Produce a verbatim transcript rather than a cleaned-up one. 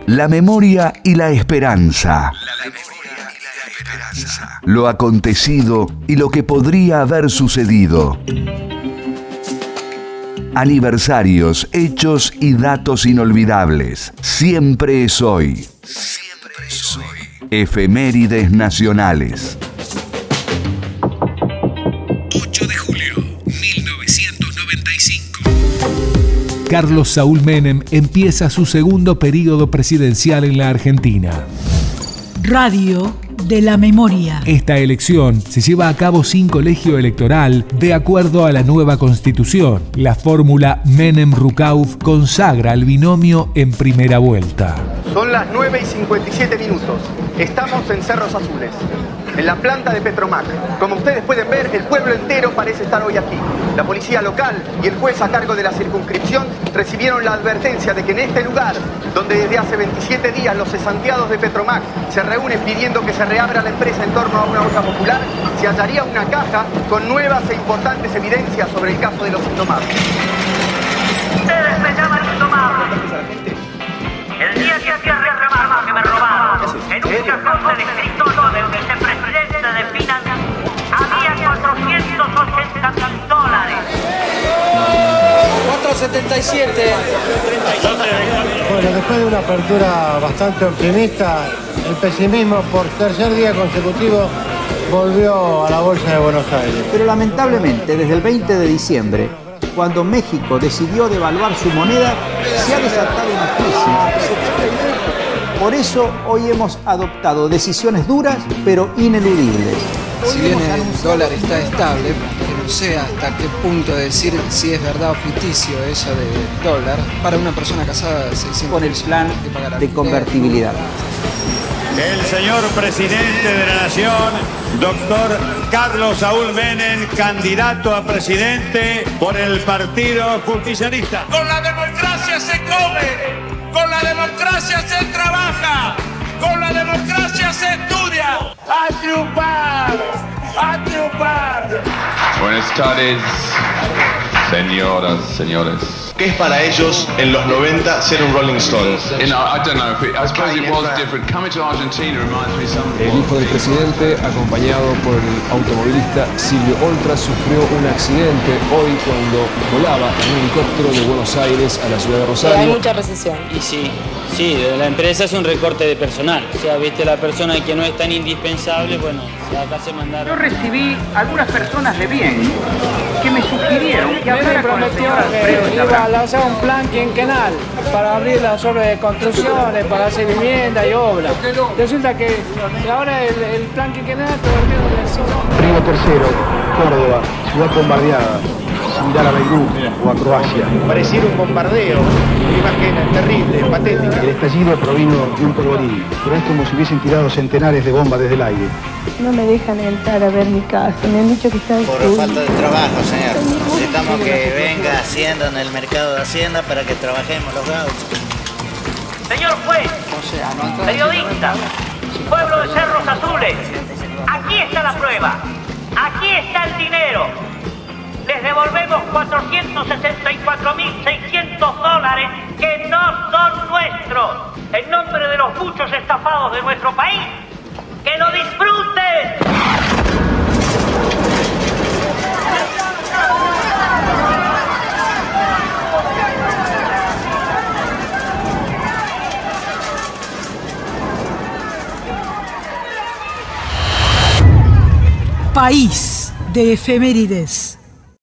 La memoria y la esperanza. La memoria y la esperanza. Lo acontecido y lo que podría haber sucedido. Aniversarios, hechos y datos inolvidables. Siempre es hoy. Siempre es hoy. Efemérides nacionales. ocho de julio, mil novecientos noventa y cinco. Carlos Saúl Menem empieza su segundo período presidencial en la Argentina. Radio de la memoria. Esta elección se lleva a cabo sin colegio electoral de acuerdo a la nueva constitución. La fórmula Menem-Rucauf consagra al binomio en primera vuelta. Son las nueve y cincuenta y siete minutos. Estamos en Cerros Azules, en la planta de Petromac. Como ustedes pueden ver, el pueblo entero parece estar hoy aquí. La policía local y el juez a cargo de la circunscripción recibieron la advertencia de que en este lugar, donde desde hace veintisiete días los cesanteados de Petromac se reúnen pidiendo que se reabra la empresa en torno a una olla popular, se hallaría una caja con nuevas e importantes evidencias sobre el caso de los indomables. Ustedes me llaman indomable. El día que hacía reclamar que me robaron en un cajón del escritorio del vicepresidente de Finanzas había cuatrocientos ochenta mil dólares. cuatrocientos setenta y siete. Bueno, después de una apertura bastante optimista, el pesimismo por tercer día consecutivo volvió a la bolsa de Buenos Aires. Pero lamentablemente, desde el veinte de diciembre, cuando México decidió devaluar su moneda, se ha desatado una crisis. Por eso hoy hemos adoptado decisiones duras pero ineludibles. Si bien el dólar está estable, que no sé hasta qué punto decir si es verdad o ficticio eso de dólar, para una persona casada seiscientos con el plan de convertibilidad. El señor presidente de la Nación, doctor Carlos Saúl Menem, candidato a presidente por el Partido Justicialista. Con la democracia se come, con la democracia se trabaja, con la democracia se estudia. ¡A triunfar! ¡A triunfar! Buenas tardes, señoras, señores. ¿Qué es para ellos en los noventa ser un Rolling Stones? You know, I don't know if it, I suppose it was different. Coming to Argentina reminds me some. El hijo del presidente, acompañado por el automovilista Silvio Oltra, sufrió un accidente hoy cuando volaba en un helicóptero de Buenos Aires a la ciudad de Rosario. Hay mucha recesión. Y sí, sí, de la empresa es un recorte de personal. O sea, viste, la persona que no es tan indispensable, bueno, acá se mandaron. Yo recibí algunas personas de bien que me sugirieron que hablara con el señor Alfredo. A lanzar un plan quinquenal para abrir las obras de construcciones, para hacer vivienda y obras. Resulta que ahora el, el plan quinquenal todavía no lo Río Tercero, Córdoba, ciudad bombardeada, similar a Beirut o a Croacia. Pareciera un bombardeo, una imagen terrible, patética. El estallido provino de un polvorín, pero es como si hubiesen tirado centenares de bombas desde el aire. No me dejan entrar a ver mi casa, me han dicho que está Por falta de trabajo, señor. Necesitamos que venga Hacienda en el mercado de Hacienda para que trabajemos los gauchos. Señor juez, periodista, pueblo de Cerros Azules, aquí está la prueba, aquí está el dinero. Les devolvemos cuatrocientos sesenta y cuatro mil seiscientos dólares que no son nuestros. En nombre de los muchos estafados de nuestro país, ¡que lo disfruten! País de efemérides.